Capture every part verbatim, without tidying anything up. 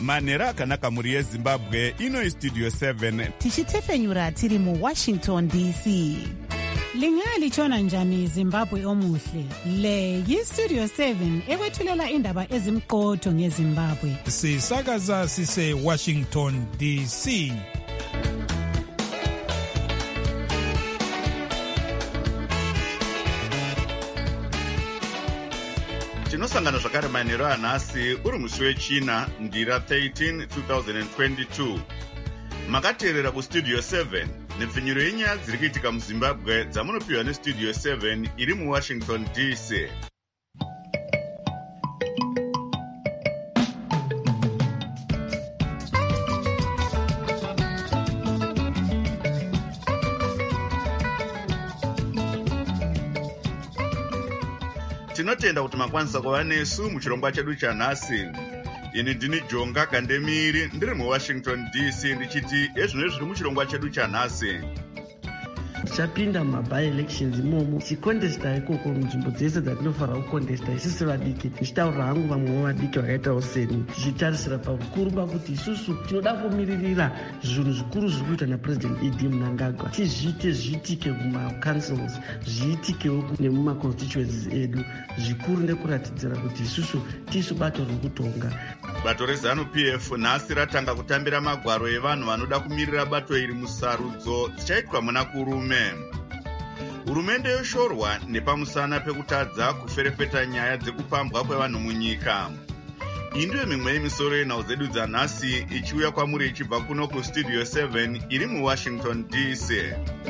manhero akanaka mhuri yezimbabwe. Ino istudio seven tichitefenyura tiri muwashington D C. Lingalitshona njani Zimbabwe omuhle? Le yistudio seven ekwethulela indaba ezimqotho ngeZimbabwe. Sisakaza sise Washington D C. tinosangana zvakare manhero anhasi uri musi wechina ndira thirteen twenty twenty-two. Makateerera kustudio seven nepfinyuro yenyaya dziri kuitika muzimbabwe dzamunopiwa nestudio seven iri muwashington D C. Tinotenda kuti makwanisa kuva nesu muchirongwa chedu chanhasi. Ini ndini Jonga Kandemiri ndiri muWashington D C ndichiti ezvino zviri muchirongwa chedu chanhasi. Tichapinda mumabhielections imomo tichikondesta ikoko munzvimbo dzese dzatinofanira kukondesta isisi vadiki. Tichitaurira hangu vamwe vadiki vakaitawo seni tichitarisira pakuru pakuti isusu tinoda kumiririra zvinhu zvikuru zviri kuitwa naPresident E D Mnangagwa. Tizviite zviitike mumacouncils, zviitikewo nemumaconstituencies edu. Zvikuru nekuratidzira kuti isusu tisu bato riri kutonga. Bato reZanu-P F nhasi ratanga kutambira magwaro evanhu vanoda kumirira bato iri musarudzo dzichaitwa muna kurume. Hurumende yoshorwa nepamusana pekutadza kuferefeta nyaya dzekupambwa kwevanhu munyika. Iyi ndiyo mimwe yemisoro yenhau dzedu dzanhasi ichiuya kwamuri ichibva kuno kustudio seven iri muWashington D C.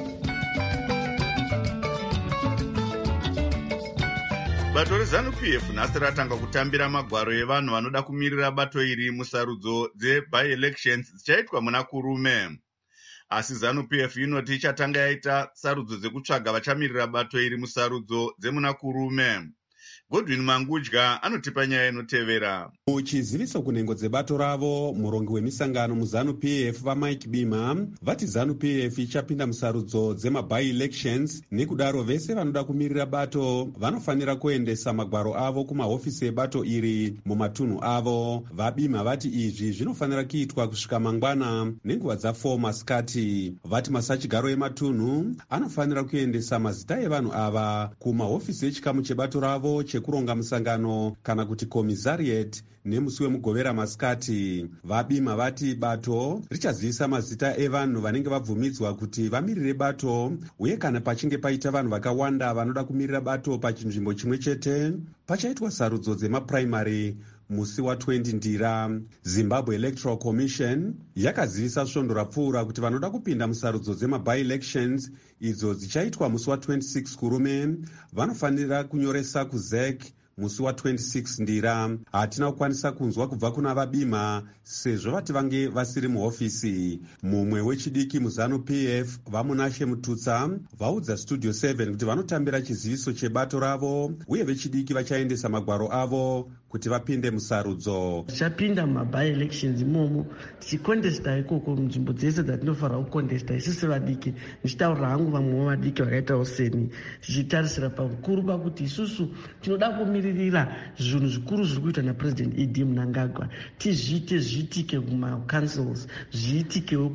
Bato reZanu-P F nhasi ratanga kutambira magwaro evanhu vanoda kumirira bato iri musarudzo dze-by-elections dzichaitwa muna kurume. Asi ZANU-P F inoti ichatanga yaita sarudzo dzekutsvaga vachamirira bato iri musarudzo dzemuna kurume. Godwin Mangudya anotipa nyaya inotevera. Muchiziviso kunhengo dzebato ravo, murongi wemisangano muZanu-P F vaMike Bima vati ZANU-P F ichapinda musarudzo dzema-by-elections, nekudaro vese vanoda kumirira bato vanofanira kuendesa magwaro avo kumahofisi ebato iri mumatunhu avo. VaBima vati izvi zvinofanira kuitwa kusvika mangwana nenguva dzafour masikati. Vati masachigaro ematunhu anofanira kuendesa mazita evanhu ava kumahofisi echikamu chebato ravo chekuronga musangano kana kuti commissariat nemusi wemugovera masikati. VaBima vati bato richazivisa mazita evanhu vanenge vabvumidzwa kuti vamirire bato, uye kana pachinge paita vanhu vakawanda vanoda kumirira bato pachinzvimbo chimwe chete pachaitwa sarudzo dzemapuraimary musi wa20 ndira. Zimbabwe Electoral Commission yakazivisa svondo rapfuura kuti vanoda kupinda musarudzo dzema-by-elections idzo dzichaitwa musi wa26 kurume vanofanira kunyoresa kuZ E C musi wa26 ndira. Hatina kukwanisa kunzwa kubva kuna vaBima sezvo vati vange vasiri muhofisi. Mumwe wechidiki muZanu-P F vaMunashe Mututsa vaudza studio seven kuti vanotambira chiziviso chebato ravo, uye vechidiki vachaendesa magwaro avo kuti vapinde musarudzo. Tichapinda mumabhielections imomo tichikondesta ikoko munzvimbo dzese dzatinofanira kukondesta isisi vadiki. Tichitaurira hangu vamwe vadiki vakaitawo seni tichitarisira pakuru pakuti isusu tinoda kumiririra zvinhu zvikuru zviri kuitwa naPresident E D Mnangagwa. Tizviite zviitike mumacouncils, zviitikewo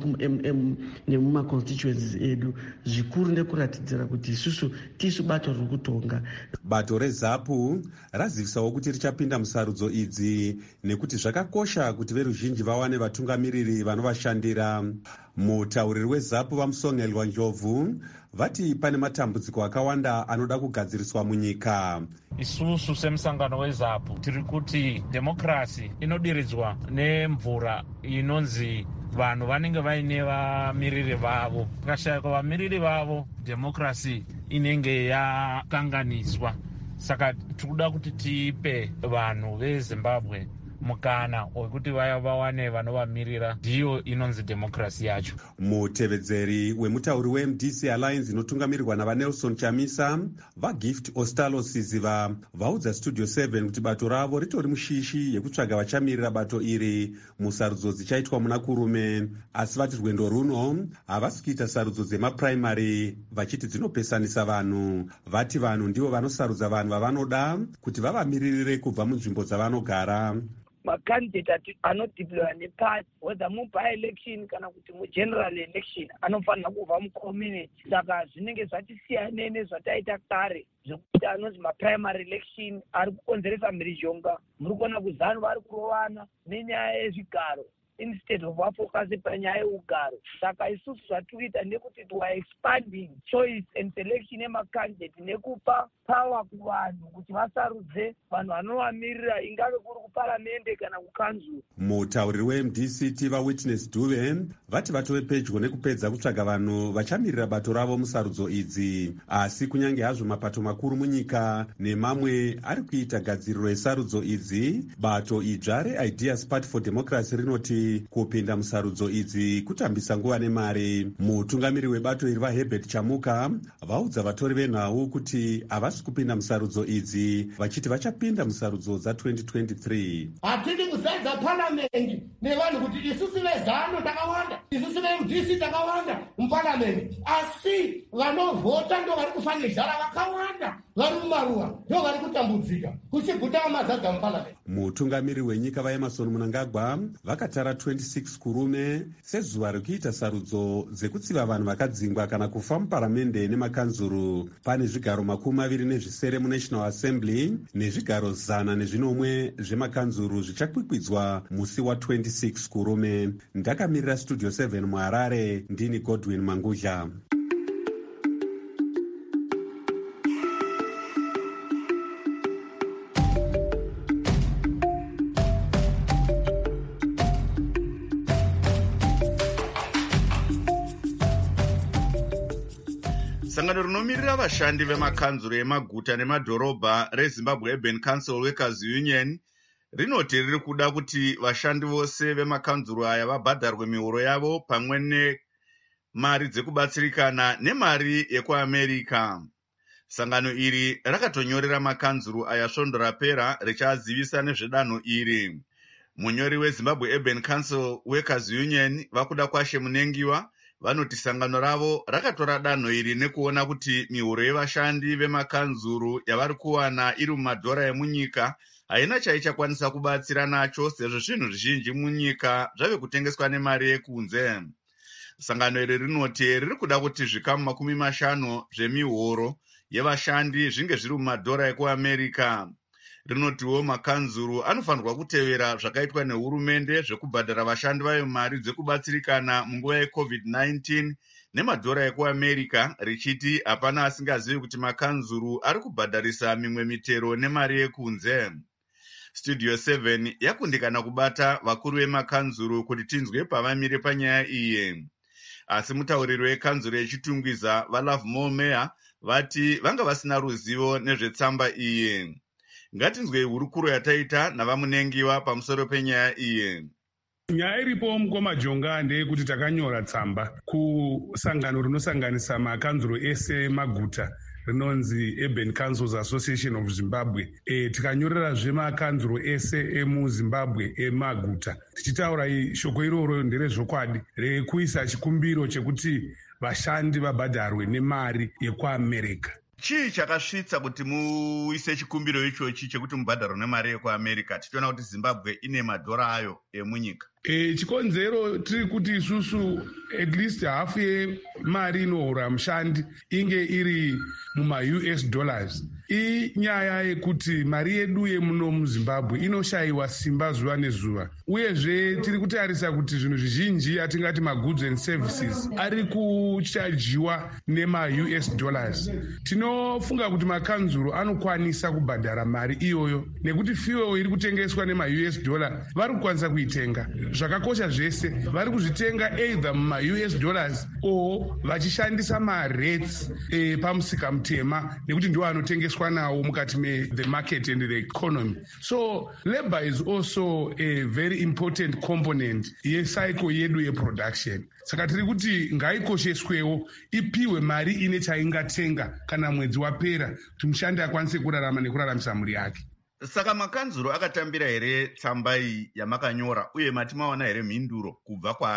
nemumaconstituencies edu. Zvikuru nekuratidzira kuti isusu tisu bato riri kutonga. Bato reZapu razivisawo kuti richapinda musarudzo idzi nekuti zvakakosha kuti veruzhinji vawane vatungamiriri vanovashandira. Mutauriri weZapu vaMusongelwa Njovu vati pane matambudziko akawanda anoda kugadziriswa munyika. Isusu semusangano weZapu tiri kuti demokrasi inodiridzwa nemvura inonzi vanhu vanenge vaine vamiriri vavo. Pakashayikwa vamiriri vavo, demokrasi inenge yakanganiswa. Saka tikuda kuti tipe vanhu veZimbabwe mukana wekuti vaya vawane vanovamirira, ndiyo inonzi demokrasi yacho. Mutevedzeri wemutauri weM D C Alliance inotungamirirwa navaNelson Chamisa vaGift Ostalo Siziva vaudza studio seven kuti bato ravo ritori mushishi yekutsvaga vachamirira bato iri musarudzo dzichaitwa muna kurume, asi vati rwendo runo havasi kuita sarudzo dzemapuraimary vachiti dzinopesanisa vanhu. Vati vanhu ndivo vanosarudza vanhu vavanoda kuti vavamiririre kubva munzvimbo dzavanogara. makandidate anodeploya nepati whether muby-election kana kuti mugeneral election anofanira kubva mucommunity. Saka zvinenge zvachisiyanei nezvataita kare zvekuti anonzi maprimary election ari kukonzeresa mhirizhonga. Muri kuona kuzanu vari kurovana nenyaya yezvigaro instead of vafocus panyaya yeugaro. Saka isusu zvatikuita ndekuti tiwa expanding choice and selection yemakandidate nekupa power kuvanhu kuti vasarudze vanhu vanovamirira, ingave kuri kuparamende kana kukanzuru. Mutauriri weM D C T vaWitness Dube vati vatove pedyo nekupedza kutsvaga vanhu vachamirira bato ravo musarudzo idzi, asi kunyange hazvo mapato makuru munyika nemamwe ari kuita gadziriro yesarudzo idzi, bato idzva reIdeas Party for Democracy rinoti kupinda musarudzo idzi kutambisa nguva nemari. Mutungamiri webato iri vaHerbert Chamuka vaudza vatori venhau kuti havasi kupinda musarudzo idzi, vachiti vachapinda musarudzo dza-twenty twenty-three. Hatidi kusaidza parliament nevanhu kuti isusu vezano takawanda, isusu veM D C takawanda muparliament, asi vanovhota ndo vari kufa nezhara vakawanda, vari mumaruwa ndo vari kutambudzika kuchiguta mazaga muparliament. Mutungamiri wenyika vaEmerson Mnangagwa vakatara twenty-six kurume sezuva rekuita sarudzo dzekutsiva vanhu vakadzingwa kana kufa muparamende nemakanzuru. Pane zvigaro makumi maviri nezvisere muNational Assembly nezvigaro zana nezvinomwe zvemakanzuru zvichakwikwidzwa musi wa-twenty-six kurume. Ndakamirira Studio seven muHarare, ndini Godwin Mangudla. Sangano rinomirira vashandi vemakanzuro emaguta nemadhorobha reZimbabwe Urban Council Workers Union rinoti riri kuda kuti vashandi vose vemakanzuro aya vabhadharwe mihoro yavo pamwe nemari dzekubatsirikana nemari yekuAmerica. Sangano iri rakatonyorera makanzuro aya svondo rapera richazivisa nezvedanho iri. Munyori weZimbabwe Urban Council Workers Union Vakuda Kwashe Munengiwa vanoti sangano ravo rakatora danho iri nekuona kuti mihoro yevashandi vemakanzuru yavari kuwana iri mumadhora emunyika haina chaichakwanisa kubatsira nacho sezvo zvinhu zvizhinji munyika zvave kutengeswa nemari yekunze. Sangano iri rinoti riri kuda kuti zvikamu makumi mashanu zvemihoro yevashandi zvinge zviri mumadhora ekuAmerica. Rinotiwo makanzuru anofanirwa kutevera zvakaitwa nehurumende zvekubhadhara vashandi vayo mari dzekubatsirikana munguva yeCovid nineteen nemadhora ekuAmerica, richiti hapana asingazivi kuti makanzuru ari kubhadharisa mimwe mitero nemari yekunze. Studio seven yakundikana kubata vakuru vemakanzuru kuti tinzwe pavamire panyaya iyi. Asi mutauriri wekanzuro yechitungwiza vaLove More Meyer vati vanga vasina ruzivo nezvetsamba iyi. Ngatinzwe hurukuro yataita navamunengiwa pamusoro penyaya iyi. Nyaya iripo mukoma Jonga ndeyekuti takanyora tsamba kusangano rinosanganisa makanzuro ese maguta rinonzi Urban Councils Association of Zimbabwe. E, tikanyorera zvemakanzuro ese emuZimbabwe emaguta tichitaura shoko iroro nderezvokwadi rekuisa chikumbiro chekuti vashandi vabhadharwe nemari yekuAmerica. Chii chakasvitsa kuti muise chikumbiro ichochi chekuti mubhadharo nemari yekuAmerica tichiona kuti Zimbabwe ine madhora ayo emunyika? E, chikonzero tiri kuti isusu at least hafu yemari inohora mushandi inge iri muma-U S dollars. Inyaya yekuti mari yedu yemuno muZimbabwe inoshayiwa simba zuva nezuva, uyezve tiri kutarisa kuti zvinhu zvizhinji atingati magoods and services ari kuchajiwa nema-U S dollars. Tinofunga kuti makanzuro anokwanisa kubhadhara mari iyoyo nekuti fuel iri kutengeswa nema-U S dollar vari kukwanisa kuitenga. Zvakakosha zvese vari kuzvitenga either muma-U S dollars o vachishandisa ma-rates e, pamusika mutema nekuti ndiwo anotengeswa nawo mukati me the market and the economy. So labor is also a very important component yecycle yedu yeproduction. Saka tiri kuti ngaikosheswewo ipiwe mari ine chaingatenga kana mwedzi wapera kuti mushandi akwanise kurarama nekuraramisa mhuri yake. Saka makanzuro akatambira here tsamba iyi yamakanyora uye mati maona here mhinduro kubva kwaari?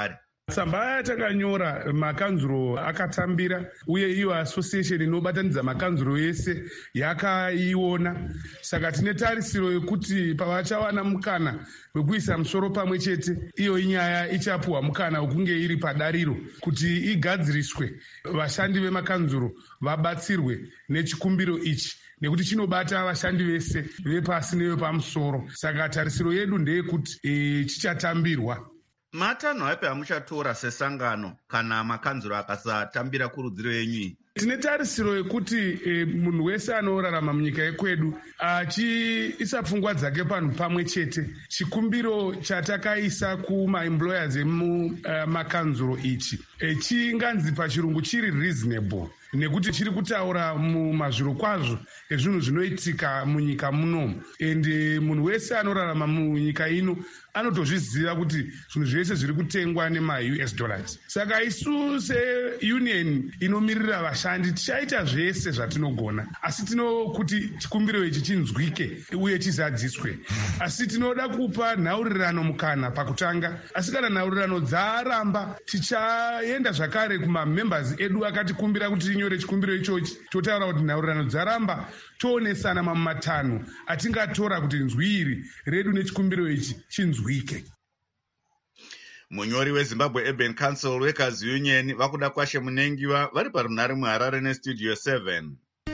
Tsamba yatakanyora makanzuro akatambira uye iyo association inobatanidza makanzuro ese yakaiona. Saka tine tarisiro yekuti pavachawana mukana wekuisa musoro pamwe chete, iyo inyaya ichapuwa mukana wekunge iri padariro kuti igadziriswe, vashandi vemakanzuro vabatsirwe nechikumbiro ichi, nekuti chinobata vashandi vese vepasi nevepamusoro. Saka tarisiro yedu ndeyekuti e, chichatambirwa. Matanho api amuchatora sesangano kana makanzuro akasatambira kurudziro yenyu? Tine tarisiro yekuti e, munhu wese anorarama munyika yekwedu achiisa pfungwa dzake panhu pamwe chete. Chikumbiro chatakaisa kumaemployers emumakanzuro uh, ichi e, chinganzi pachirungu chiri reasonable, nekuti chiri kutaura mumazviro kwazvo ezvinhu zvinoitika munyika munomu, ende munhu wese anorarama munyika ino anotozviziva kuti zvinhu zvese zviri kutengwa nema-U S dollars. Saka isu seunion inomirira vashandi tichaita zvese zvatinogona, asi tino kuti chikumbiro ichi chinzwike uye chizadziswe. Asi tinoda kupa nhaurirano mukana pakutanga, asi kana nhaurirano dzaramba tichaenda zvakare kumamembers edu akatikumbira kuti tinyore chikumbiro ichochi, totaura kuti nhaurirano dzaramba toonesana mamumatanho atingatora kuti nzwiri redu nechikumbiro ichi chinzwike. Munyori weZimbabwe Urban Council Workers Union vakuda kwashe munengiwa vari parunhare muHarare nestudio seven.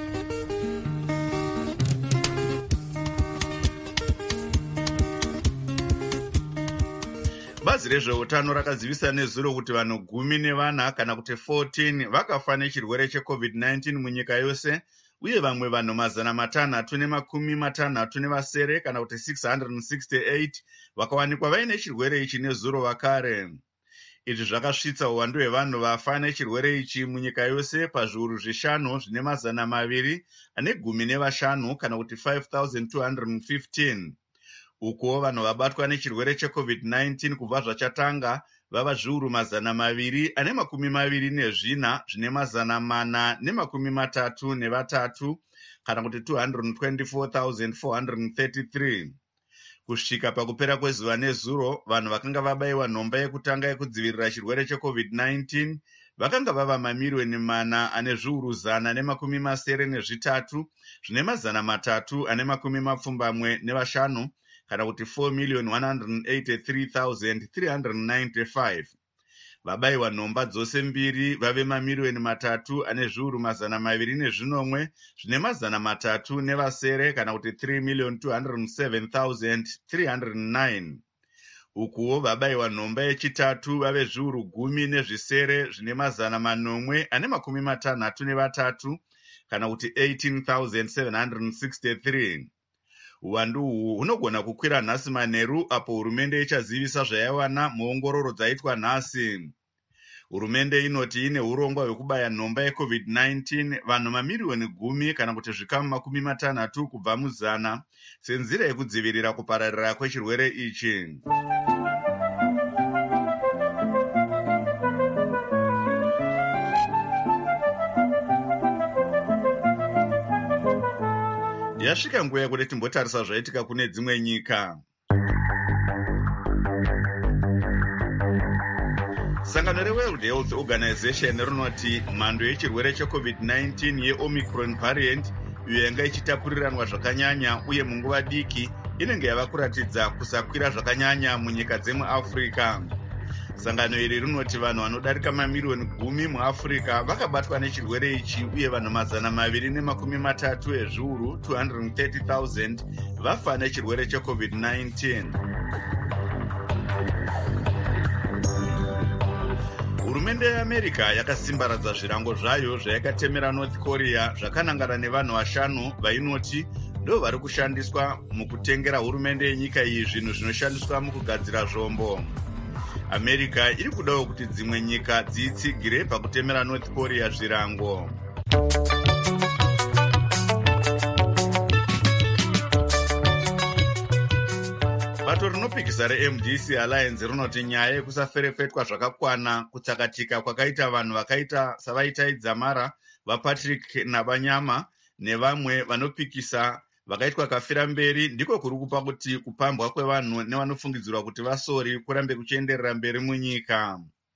Bazi rezveutano rakazivisa nezuro kuti vanhu gumi nevana kana kuti fourteen vakafa nechirwere checovid nineteen munyika yose, uye vamwe vanhu mazana matanhatu nemakumi matanhatu nevasere kana kuti six hundred sixty-eight vakawanikwa vaine chirwere ichi nezuro vakare. Izvi zvakasvitsa uwandu hwevanhu vafa nechirwere ichi munyika yose pazviuru zvishanu zvine mazana maviri ane gumi nevashanu kana kuti five thousand two hundred fifteen. Uko vanhu vabatwa nechirwere checovid nineteen kubva zvachatanga vava zviuru mazana maviri ane makumi maviri nezvina zvine mazana mana nemakumi matatu nevatatu kana kuti two hundred twenty-four thousand four hundred thirty-three. Kusvika pakupera kwezuva nezuro, vanhu vakanga vabayiwa nhomba yekutanga yekudzivirira chirwere checovid nineteen vakanga vava mamirioni mana ane zviuru zana nemakumi masere nezvitatu zvine mazana matatu ane makumi mapfumbamwe nevashanu kana kuti four million one hundred eighty-three thousand three hundred ninety-five. Vabayiwa nhomba dzose mbiri vave mamirioni matatu ane zviuru mazana maviri nezvinomwe zvine mazana matatu nevasere kana kuti three million two hundred seven thousand three hundred nine. Ukuwo vabayiwa nhomba yechitatu vave zviuru gumi nezvisere zvine mazana manomwe ane makumi matanhatu nevatatu kana kuti eighteen thousand seven hundred sixty-three. Uwandu uhu hunogona kukwira nhasi manheru apo hurumende ichazivisa zvayaiwana muongororo dzaitwa nhasi. Hurumende inoti ine urongwa hwekubaya nhomba yecovid nineteen vanhu mamirioni gumi kana kuti zvikamu makumi matanhatu kubva muzana senzira yekudzivirira kupararira kwechirwere ichi. Yasvika nguva yekuti timbotarisa zvaitika kune dzimwe nyika. Sangano reWorld Health Organization rinoti mhando yechirwere checovid nineteen yeOmicron variant iyo yanga ichitapuriranwa zvakanyanya uye munguva diki inenge yava kuratidza kusakwira zvakanyanya munyika dzemuAfrica. Sangano iri rinoti vanhu vanodarika mamirioni gumi muAfrica vakabatwa nechirwere ichi uye vanhu mazana maviri nemakumi matatu ezviuru two hundred thirty thousand vafa nechirwere checovid nineteen. Hurumende yeAmerica yakasimbaradza zvirango zvayo zvayakatemera North Korea zvakanangana nevanhu vashanu vainoti ndo vari kushandiswa mukutengera hurumende yenyika iyi zvinhu zvinoshandiswa mukugadzira zvombo. America iri kudawo kuti dzimwe nyika dziitsigire pakutemera North Korea zvirango. Bato rinopikisa reM D C Alliance rinoti nyaya yekusaferefetwa zvakakwana kutsakatika kwakaita vanhu vakaita savaitaidza mara vaPatrick Nabanyama nevamwe vanopikisa vakaitwa kafira mberi ndiko kuri kupa kuti kupambwa kwevanhu nevanofungidzirwa kuti vasori kurambe kuchienderera mberi munyika.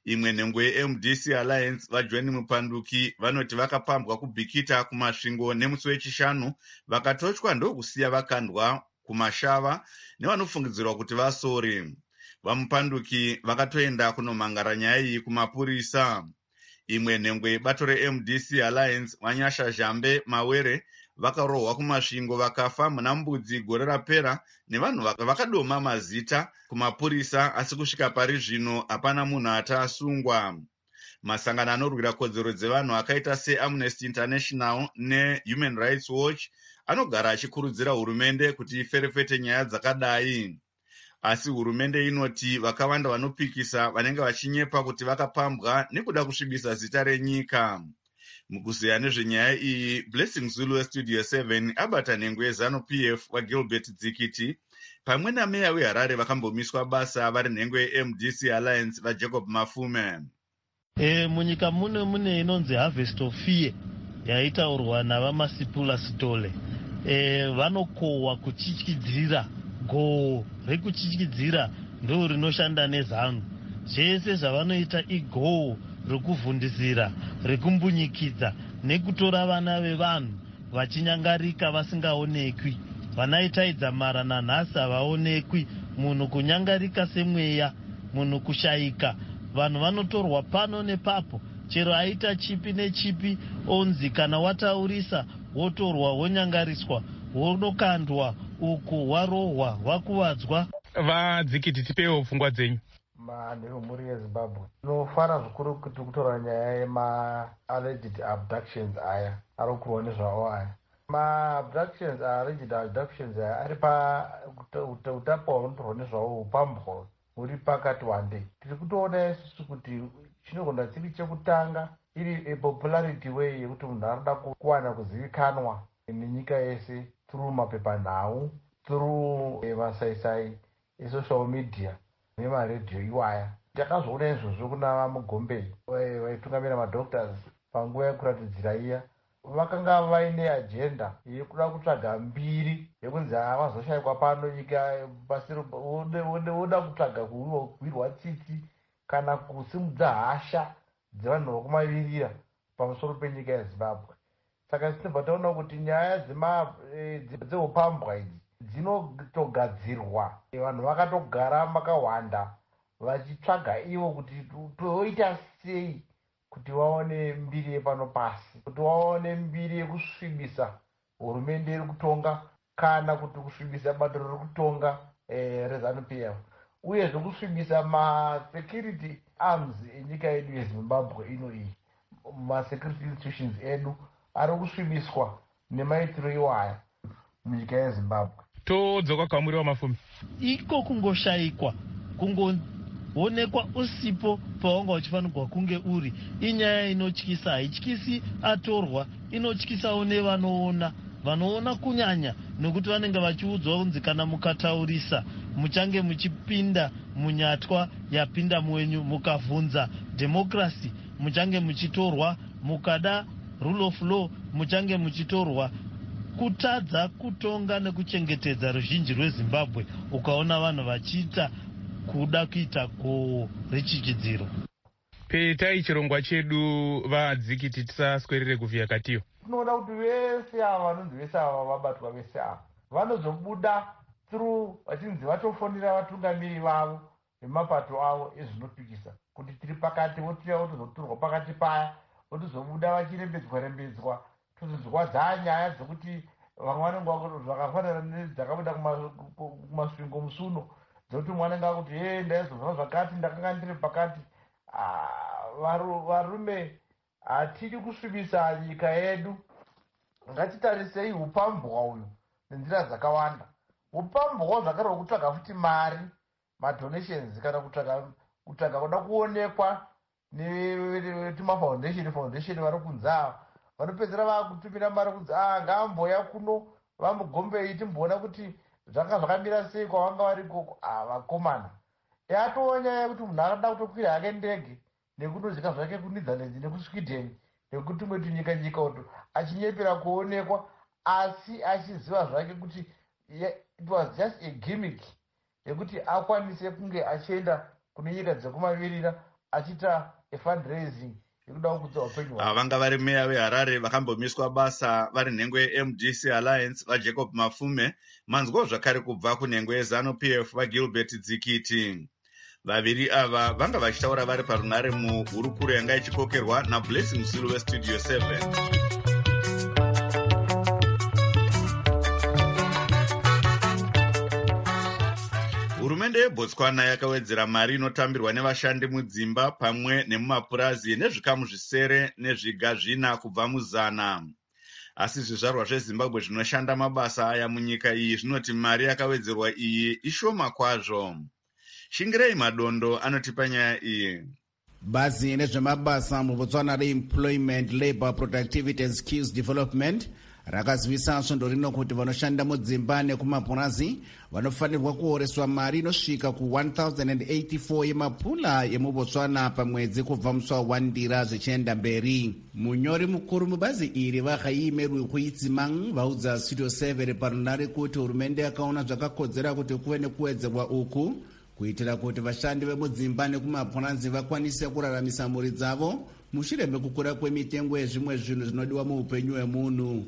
Imwe nhengo yeM D C Alliance vaJohn Mupanduki vanoti vakapambwa kubhikita kumasvingo nemusi wechishanu vakatochwa ndokusiya vakandwa kumashava nevanofungidzirwa kuti vasori. VaMupanduki vakatoenda kunomangara nyaya iyi kumapurisa. Imwe nhengo yebato reM D C Alliance Wanyasha Jambe Mawere vakarohwa kumasvingo vakafa muna mbudzi gore rapera nevanhu vakadoma mazita kumapurisa, asi kusvika pari zvino hapana munhu atasungwa. Masangano anorwira kodzero dzevanhu akaita seAmnesty International neHuman Rights Watch anogara achikurudzira hurumende kuti iferefete nyaya dzakadai. Asi hurumende inoti vakawanda vanopikisa vanenge vachinyepa kuti vakapambwa nekuda kusvibisa zita renyika. Mukuzeya nezvenyaya iyi, Blessing Zulu weStudio seven abata nhengo yeZanu-P F waGilbert Dzikiti pamwe nameya weHarare vakambomiswa basa vari nhengo yeM D C Alliance vaJacob Mafume. E, munyika mune mune inonzi Harvest of Fear yaitaurwa navaMasipula Sitole. E, vanokohwa kuchityidzira. Goho rekuchityidzira ndo rinoshanda neZanu. Zvese zvavanoita igoho rekuvhundisira, rekumbunyikidza nekutora vana vevanhu vachinyangarika vasingaonekwi. Vanaitaidza mara nanhasi havaonekwi. Munhu kunyangarika semweya, munhu kushayika. Vanhu vanotorwa pano nepapo, chero aita chipi nechipi onzi kana wataurisa wotorwa wonyangariswa wonokandwa uku warohwa wakuvadzwa. VaDzikiti tipewo pfungwa dzenyu. Manheru muri yeZimbabwe inofara zvikuru kuti kutora nyaya yema-alleged abductions aya ari kurwa nezvawo aya. Ma-abductions alleged abductions aya ari pautapa hunotorwa nezvawo upambwa huri pakati wande. Tiri kutoona isusu kuti chinogona chiri chekutanga iri apopularity way yekuti munhu anoda kuwana kuzivikanwa nenyika yese through mapepanhau, through masaisai esocial media nemaredhiyo iwaya. Takazvoona izvozvo kuna vaMugombei vaitungamira madoctors panguva yekuratidzira iya. Vakanga vaine agenda yekuda kutsvaga mbiri yekunzi havazoshayikwa pano nyika pasi voda kutsvaga kuwirwa tsitsi kana kusimudza hasha dzevanhu vokumavirira pamusoro penyika yeZimbabwe. Saka tinobva taona kuti nyaya dzeupambwa idzi dzinotogadzirwa. Vanhu vakatogara makawanda vachitsvaga ivo kuti toita sei kuti vaone mbiri yepano pasi, kuti vaone mbiri yekusvibisa hurumende iri kutonga kana kuti kusvibisa bato riri kutonga reZanu-P F, uyezve kusvibisa masecurity arms enyika yedu yeZimbabwe ino iyi. Masecurity institutions edu ari kusvibiswa nemaitiro iwaya munyika yeZimbabwe. Todzoka kwamuri waMafumi. Iko kungoshayikwa, kungoonekwa usipo pawanga uchifanirwa kunge uri, inyaya inotyisa. Haityisi atorwa, inotyisawo nevanoona. Vanoona kunyanya nekuti vanenge vachiudzwa kunzi kana mukataurisa muchange muchipinda munyatwa yapinda mwenyu, mukavhunza democracy muchange muchitorwa, mukada rule of law muchange muchitorwa. Kutadza kutonga nekuchengetedza ruzhinji rweZimbabwe, ukaona vanhu vachiita kuda kuita goho rechichidziro. Petai chirongwa chedu vaDzikiti tisaswerere kuvhiya katiyo. Tinoda kuti vese ava vanonzi vese ava vabatwa vese ava vanozobuda through vachinzi vatofonera vatungamiri vavo nemapato avo ezvinopikisa kuti tiri pakati, votiya votozotorwa pakati paya, votozobuda vachirembedzwa rembedzwa, tozonzwa dzanyaya dzekuti vamwe vanenge zvakafanana nedzakabuda kumasvingo musuno dzokuti mumwe anenge akuti he ndaizozva zvakati ndakanga ndiri pakati. Varume hatidi kusvibisa nyika yedu. Ngatitarisei upambwa uyu nenzira dzakawanda. Upambwa zvakare hwekutsvaga futi mari, madonations, kana kutsvaga kutsvaga kuda kuonekwa netimafoundation foundation vari kunzi ava vanopedzera vakutumira mari kunzi ah ngaamboya kuno vaMugombei timboona kuti zvanga zvakamira sei kwavanga vari ikoko. Vakomana yatova nyaya yekuti munhu akada kutokwira yake ndege nekundozvika zvake kuNetherlands nekuSweden nekutumwe tunyika nyika uto achinyepera kuonekwa, asi achiziva zvake kuti it was just a gimmick yekuti akwanise kunge achienda kune nyika dzekumavirira achiita efundraising ikuda kukudza upenyu hwavo. Vanga vari meya veHarare vakambomiswa basa vari nhengo yeM D C Alliance vaJacob Mafume, manzwa zvakare kubva kunhengo yeZanu-P F vaGilbert Dzikiti. Vaviri ava vanga vachitaura vari parunare muhurukuro yanga ichikokerwa naBlessing Zulu weStudio seven. Hurumende yeBotswana yakawedzera mari inotambirwa nevashandi mudzimba pamwe nemumapurazi nezvikamu zvisere nezviga zvina kubva muzana. Asi zvizvarwa zveZimbabwe zvinoshanda mabasa aya munyika iyi zvinoti mari yakawedzerwa iyi ishoma kwazvo. Shingirei Madondo anotipa nyaya iyi. Bazi nezvemabasa muBotswana reEmployment, Labour, Productivity and Skills Development rakazivisa svondo rino kuti vanoshanda mudzimba nekumapurazi vanofanirwa kuoreswa mari inosvika ku one thousand eighty-four yemapula emuBotswana pamwedzi kubva musi wawandira zvichienda mberi. Munyori mukuru mubazi iri vakaimerwi kuitsimang vaudza Studio seven parunare kuti hurumende yakaona zvakakodzera kuti kuve nekuwedzerwa uku kuitira kuti vashandi vemudzimba nekumapurazi vakwanise kuraramisa mhuri dzavo mushure mekukura kwemitengo yezvimwe zvinhu zvinodiwa muupenyu hwemunhu.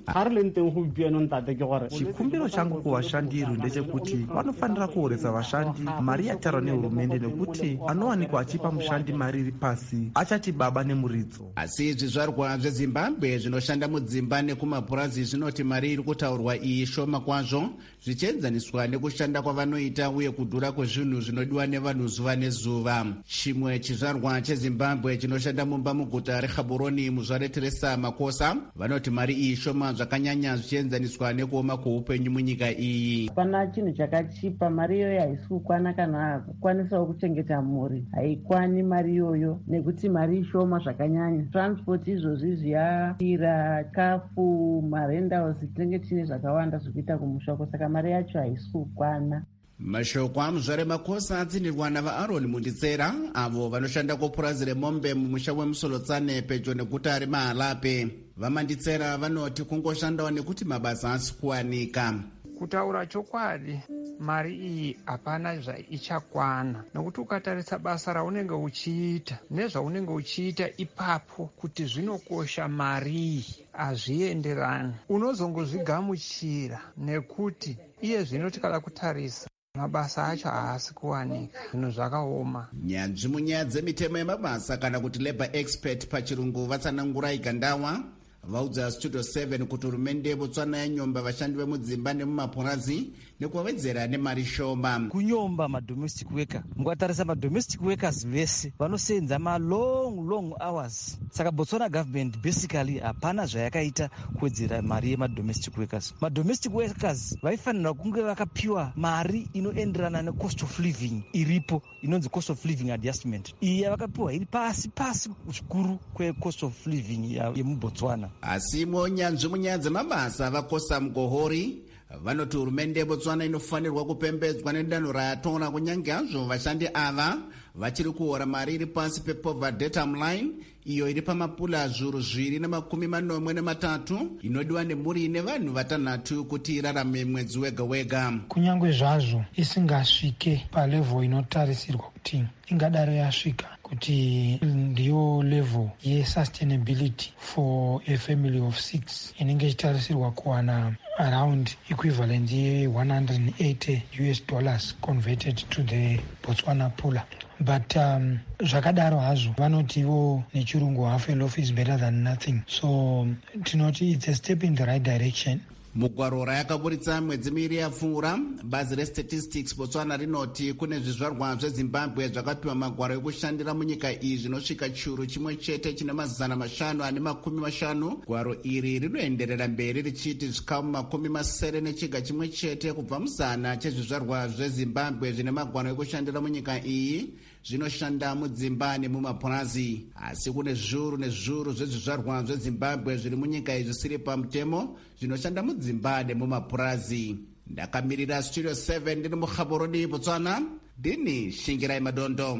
Chikumbiro changu kuvashandiru ndechekuti vanofanira kuoresa vashandi mari yatarwa nehurumende nekuti anowanikwa achipa mushandi mari iri pasi achati baba nemuridzo. Asi zvizvarwa zveZimbabwe zvinoshanda mudzimba nekumapurazi zvinoti mari iri kutaurwa iyi shoma kwazvo zvichienzaniswa nekushanda kwavanoita uye kudhura kwezvinhu zvinodiwa nevanhu zuva nezuva. Chimwe chizvarwa cheZimbabwe chinoshanda mumba muguta reGaborone muzvare Teresa Makosa vanoti mari iyi shoma zvakanyanya zvichienzaniswa nekuoma kweupenyu munyika iyi. Pana chinhu chakachipa, mari iyoyo haisi kukwana kana kukwanisawo kuchengeta mhuri, haikwani mari iyoyo nekuti mari ishoma zvakanyanya. Transport izvozvi zviyaira, kafu, marentals tinenge tine zvakawanda zvekuita kumusha, saka mari yacho haisi kukwana. Mashoko amuzvare Makosa atsindirwa navaAron Munditsera avo vanoshanda kupurazi remombe mumusha weMusolotsane pedyo neguta reMahalape. VaManditsera vanoti kungoshandawo nekuti mabasa asi kuwanika. Kutaura chokwadi, mari iyi hapana zvaichakwana nokuti ukatarisa basa raunenge uchiita nezvaunenge uchiita ipapo kuti zvinokosha mari hazvienderani. Unozongozvigamuchira nekuti iye zvino tikada kutarisa mabasa acho haasi kuwanika, zvinhu zvakaoma. Nyanzvi munyaya dzemitemo yemabasa kana kuti labor expert pachirungu vatsanangura Igandawa vaudza Studio seven kuti hurumende yeBotswana yanyomba vashandi vemudzimba nemumapurazi nekuvawedzera nemari shoma. Kunyomba madomestic worker, mukatarisa madomestic workers vese vanosenza ma long long hours. Saka Botswana government basically hapana zvayakaita kuwedzera mari yemadomestic workers. Madomestic workers vaifanira kunge vakapiwa mari inoenderana necost of living iripo inonzi cost of living adjustment. Iyi yavakapiwa iri pasi pasi zvikuru kwecost of living yemuBotswana. Asi monyanzvi munyaya dzemabasa vakosa mugohori vanoti hurumende yeBotswana inofanirwa kupembedzwa nedanho rayatora kunyange hazvo vashandi ava vachiri kuhora mari iri pasi pepoverty datum line iyo iri pamapula zviuru zviri nemakumi manomwe nematatu inodiwa nemhuri ine vanhu vatanhatu kuti irarame mwedzi wega wega. Kunyange zvazvo isingasvike palevhel inotarisirwa kuti ingadaro yasvika kuti ndiyo level yesustainability for a family of six inenge ichitarisirwa kuwana around equivalent ye one hundred eighty US dollars converted to the Botswana pula. But um, zvakadaro hazvo vanotiwo nechirungu half a loaf is better than nothing, so tinoti it's a step in the right direction. Mugwaro rayakaburitsa mwedzi miviri yapfuura, bazi reStatistics Botswana rinoti kune zvizvarwa zveZimbabwe zvakapiwa magwaro ekushandira munyika iyi zvinosvika chiuru chimwe chete chine mazana mashanu ane makumi mashanu. Gwaro iri rinoenderera mberi richiti zvikamu makumi masere nechiga chimwe chete kubva muzana chezvizvarwa zveZimbabwe zvine magwaro ekushandira munyika iyi zvinoshanda mudzimba nemumapurazi. Asi kune zviuru nezviuru zvezvizvarwa zveZimbabwe zviri munyika iyi zvisiri pamutemo zvinoshanda mudzimba nemumapurazi. Ndakamirira Studio seven ndiri muGaborone, Botswana, ndini Shingirai Madondo.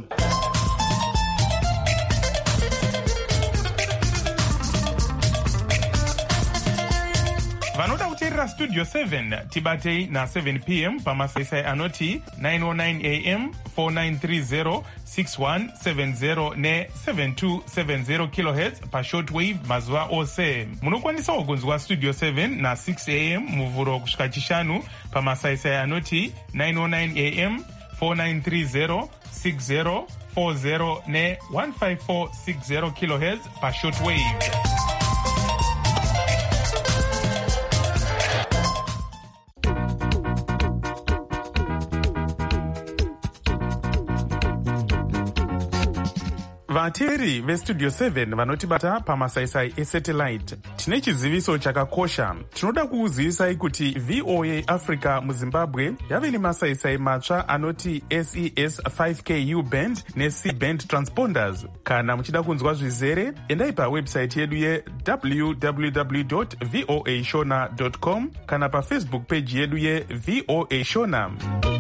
Vanoda kuteerera pastudio seven tibatei na seven p m pamasaisai anoti nine oh nine a m four nine three zero six one seven zero ne seven two seven zero kilohertz pashortwave mazuva ose. Munokwanisawo kunzwa studio seven na six a m muvhuro kusvika chishanu pamasaisai anoti nine oh nine a m four nine three zero six zero four zero ne one five four six zero kilohertz pashortwave. Vateri vestudio seven vanotibata pamasaisai esatellite. Tine chiziviso chakakosha. Tinoda kuuzivisai kuti V O A Africa muZimbabwe yave nemasaisai matsva anoti S E S five K U band ne C band transponders. Kana muchida kunzwa zvizere, endai pawebsite yedu ye w w w dot voa shona dot com kana pafacebook page yedu ye V O A Shona.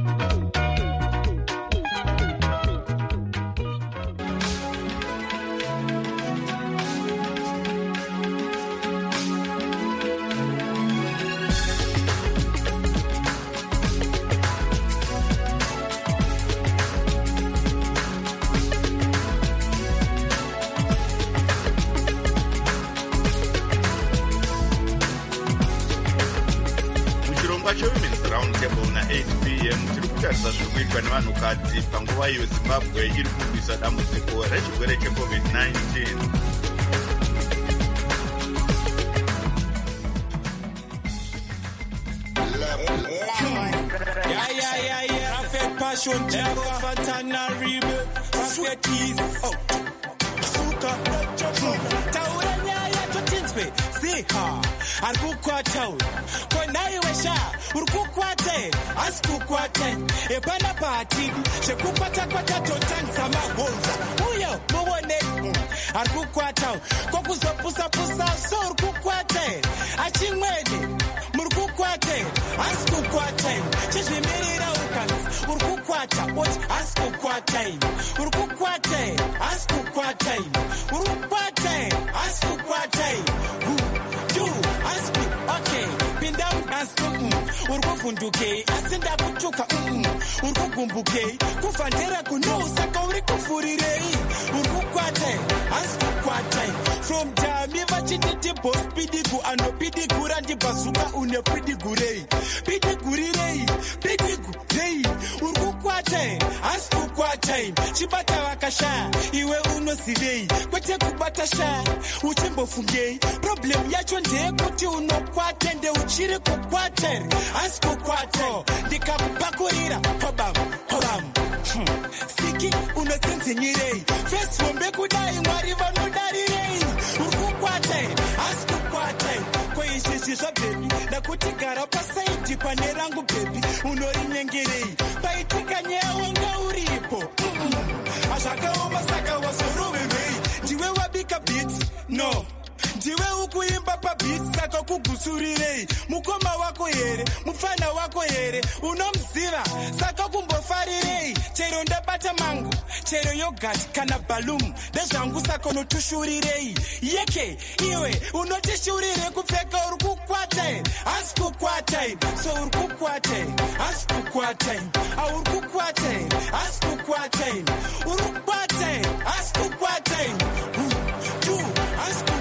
Vanhukadzi panguva iyo Zimbabwe iri kurwisa dambudziko rechirwere checovid nineteen. Yeah, yeah, yeah, yeah. Prophet Passion, Java, Fatana, Ribe, Prophet Keys, oh, Suka, Tauranya, Totinspe, Sika, Argukwa Town, Konai Wesha, Urkukwate, Askukwate, Epana Party, Shekupata Kwata Sama Bonza, Uyo, Muone, Argukwata, Kokusa Pusa Pusa, Sor Kukwate, Achimwede, Murkukwate, Askukwate, Chishimira Ukans, Urkukwata, what Askukwate, Urkukwate, Askukwate, Urkukwate, Askukwate, who do Asku, okay, Pindam Asku, Urkufunduke, Asinda Putuka, Urkukumbuke, Kufandera Kuno, Sakori Kufurire, Urkukwate, Askukwate, from Jamiva Chititi Boss Pidigu and Pidigu and the Basuka Une Pidigure, Pidigure, Pidigure, Urkukwate, Askukwate, Chibata Wakasha, Iwe Uno Sivei, Kwete Kubatasha, Uchimbo Funge, problem Yachonde, Kuti Uno Kwate, and the Uchire Kukwate, Askukwate, the Kapakurira, Hobam, Hobam, Siki, Uno Sentinire, First one Bekudai, Mariva Nodari, Urkukwate, Askukwate, Koishisha baby, Nakutigara Pasaiti Panerangu baby, Unori Nengiri, Paitika Nyawanga Uripo, Ashaka Masaka was a ruby, Jiwe Wabika beat, no. Jiwe ukuimba pa beat saka kugusurire mukoma wako yere mufana wako yere unomziva saka kumbofarire chero ndabata mangu chero yogurt kana balloon ndezvangu saka unotushurire yeke iwe unotishurire kupfeka urikukwate asikukwate so urikukwate asikukwate aurikukwate asikukwate urukwate asikukwate tu asikukwate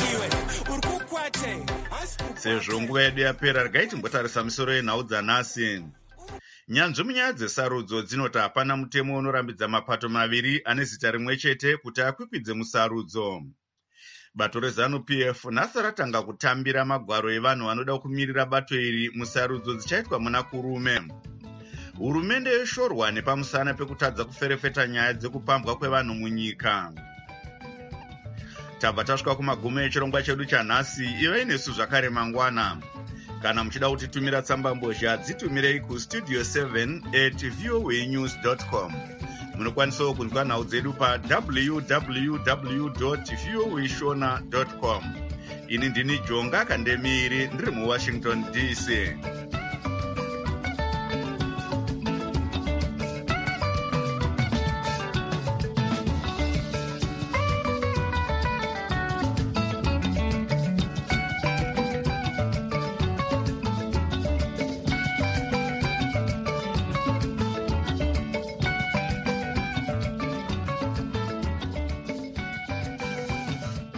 sezvo nguva yedu yapera regai timbotarisa misoro yenhau dzanhasi. Nyanzvi munyaya dzesarudzo dzinoti hapana mutemo unorambidza mapato maviri ane zita rimwe chete kuti akwikwidze musarudzo. Bato reZANU-P F nhasi ratanga kutambira magwaro evanhu vanoda kumirira bato iri musarudzo dzichaitwa muna kurume. Hurumende yoshorwa nepamusana pekutadza kuferefeta nyaya dzekupambwa kwevanhu munyika. Tabva tasvika kumagumo echirongwa chedu chanhasi. Ivai nesu zvakare mangwana. Kana muchida kutitumira tsamba mbozha dzitumirei kustudio seven at voa news dot com. Munokwanisawo kunzwa nhau dzedu pa w w w dot voa shona dot com. Ini ndini Jonga Kandemiri ndiri muWashington D C.